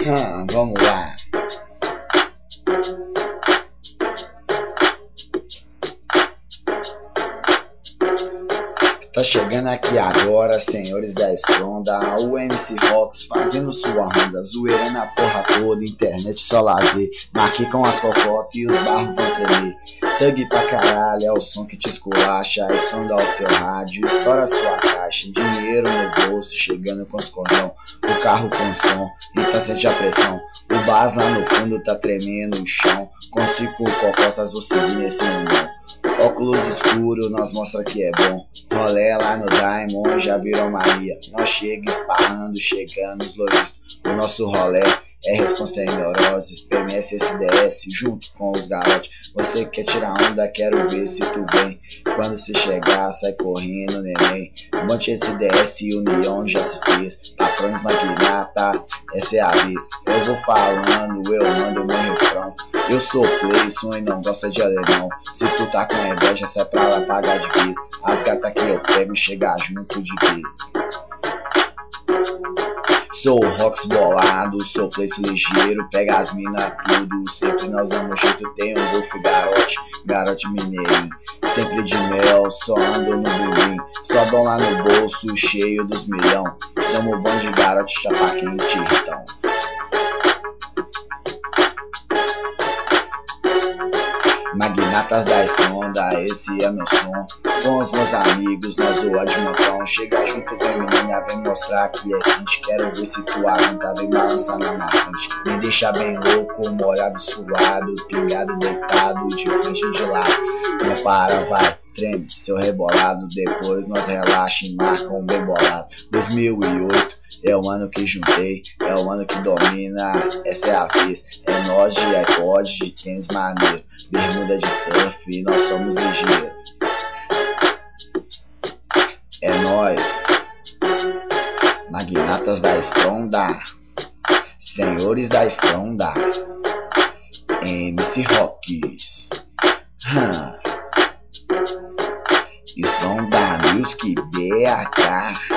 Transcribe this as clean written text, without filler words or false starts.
Vamos lá. Tá chegando aqui agora, senhores da Estronda, o MC Rox fazendo sua onda, zoeira na porra toda, internet só lazer, marque com as cocotas e os barros vão tremer. Thug pra caralho, é o som que te esculacha, Estronda ao seu rádio, estoura sua caixa, dinheiro no bolso, chegando com os cordão, o carro com som, então sente a pressão, o bas lá no fundo tá tremendo o chão, com 5 cocotas vou seguir nesse mundão. Óculos escuro, nós mostra que é bom. Rolé lá no Diamond, já virou Maria. Nós chega esparrando, chegando os loristas. O nosso rolé é responsa em neuroses, PMS SDS, junto com os garotes. Você quer tirar onda, quero ver se tu vem. Quando se chegar, sai correndo, neném. Monte SDS e União já se fez. Patrões magnatas, essa é a vez. Eu vou falando, eu mando meu refrão. Eu sou Playson e não gosta de alemão. Se tu tá com inveja, sai pra lá pagar de vez. As gatas que eu pego chegar junto de vez. Sou o Rox bolado, sou Playson ligeiro, pega as mina tudo, sempre nós damos jeito, tem um golfe garote mineirinho, sempre de mel, só ando no bulim, só dom lá no bolso, cheio dos milhão, somos bom de garote, chapa quente, então. Magnatas da Estronda, esse é meu som. Com os meus amigos, nós zoa de montão. Chega junto, vem menina, vem mostrar que é quente. Quero ver se tu aguenta, vem balançar na minha frente. Me deixa bem louco, molhado, suado, pingado, deitado, de frente ou de lado. Não para, vai, treme, seu rebolado. Depois nós relaxa e marca um bem bolado. 2008 é o ano que juntei, é o ano que domina, essa é a vez. É nós de iPod, de tênis maneiro, bermuda de surf, nós somos ligeiros. É nós, magnatas da Estronda, senhores da Estronda, MC Rox, Estronda Music BH.